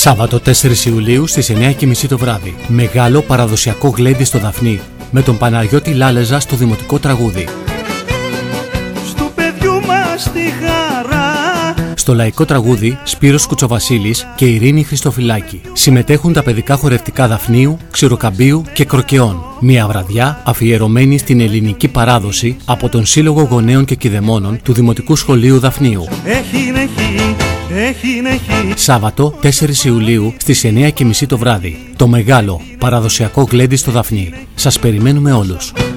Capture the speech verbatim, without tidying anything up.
Σάββατο τέσσερις Ιουλίου στις εννιά και μισή το βράδυ. Μεγάλο παραδοσιακό γλέντι στο Δαφνί με τον Παναγιώτη Λάλεζα στο δημοτικό τραγούδι. Στου παιδιού μας τη χαρά. Στο λαϊκό τραγούδι Σπύρος Κουτσοβασίλης και Ειρήνη Χριστοφυλάκη. Συμμετέχουν τα παιδικά χορευτικά Δαφνίου, Ξηροκαμπίου και Κροκεών. Μια βραδιά αφιερωμένη στην ελληνική παράδοση από τον Σύλλογο Γονέων και Κηδεμόνων του Δημοτικού Σχολείου Δαφνίου. Έχει, έχει, έχει, έχει. Σάββατο τέσσερις Ιουλίου στις εννιά και μισή το βράδυ. Το μεγάλο παραδοσιακό γλέντι στο Δαφνί. Σας περιμένουμε όλους.